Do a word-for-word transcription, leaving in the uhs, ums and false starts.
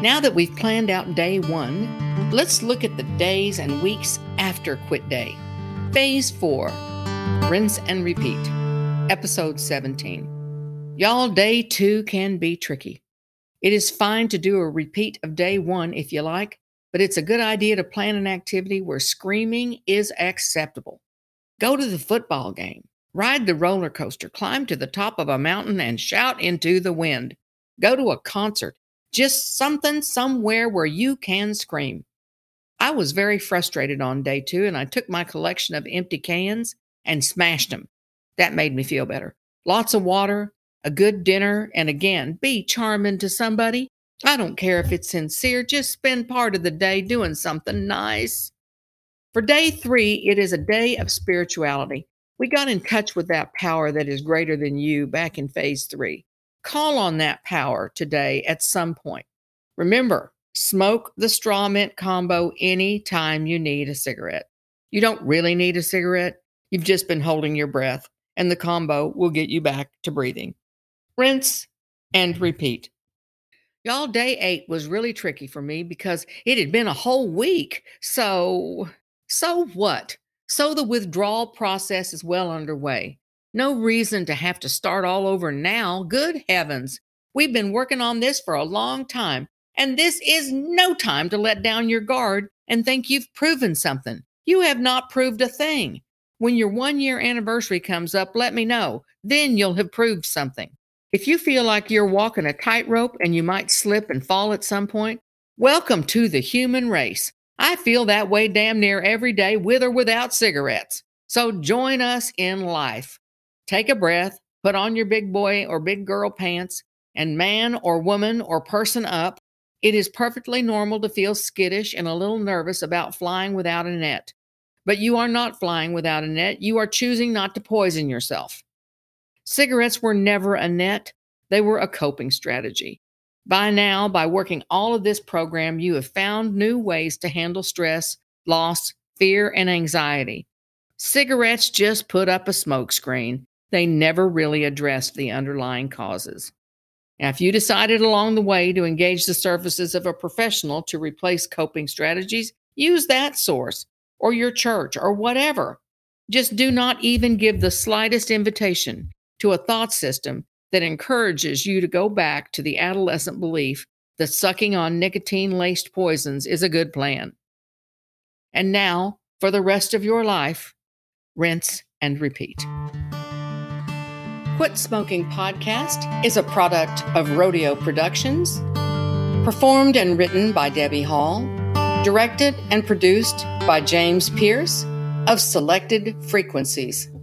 Now that we've planned out day one, let's look at the days and weeks after quit day. Phase four, rinse and repeat. Episode seventeen. Y'all, day two can be tricky. It is fine to do a repeat of day one if you like, but it's a good idea to plan an activity where screaming is acceptable. Go to the football game, ride the roller coaster, climb to the top of a mountain and shout into the wind. Go to a concert, just something somewhere where you can scream. I was very frustrated on day two, and I took my collection of empty cans and smashed them. That made me feel better. Lots of water, a good dinner, and again, be charming to somebody. I don't care if it's sincere, just spend part of the day doing something nice. For day three, it is a day of spirituality. We got in touch with that power that is greater than you back in phase three. Call on that power today at some point. Remember, smoke the straw mint combo anytime you need a cigarette. You don't really need a cigarette. You've just been holding your breath, and the combo will get you back to breathing. Rinse and repeat. Y'all, day eight was really tricky for me because it had been a whole week. So, so what? So the withdrawal process is well underway. No reason to have to start all over now. Good heavens. We've been working on this for a long time, and this is no time to let down your guard and think you've proven something. You have not proved a thing. When your one-year anniversary comes up, let me know. Then you'll have proved something. If you feel like you're walking a tightrope and you might slip and fall at some point, welcome to the human race. I feel that way damn near every day, with or without cigarettes. So join us in life. Take a breath, put on your big boy or big girl pants, and man or woman or person up. It is perfectly normal to feel skittish and a little nervous about flying without a net. But you are not flying without a net. You are choosing not to poison yourself. Cigarettes were never a net. They were a coping strategy. By now, by working all of this program, you have found new ways to handle stress, loss, fear, and anxiety. Cigarettes just put up a smokescreen. They never really addressed the underlying causes. Now, if you decided along the way to engage the services of a professional to replace coping strategies, use that source, or your church, or whatever. Just do not even give the slightest invitation to a thought system that encourages you to go back to the adolescent belief that sucking on nicotine-laced poisons is a good plan. And now, for the rest of your life, rinse and repeat. Quit Smoking Podcast is a product of Rodeo Productions, performed and written by Debbie Hall, directed and produced by James Pierce of Selected Frequencies.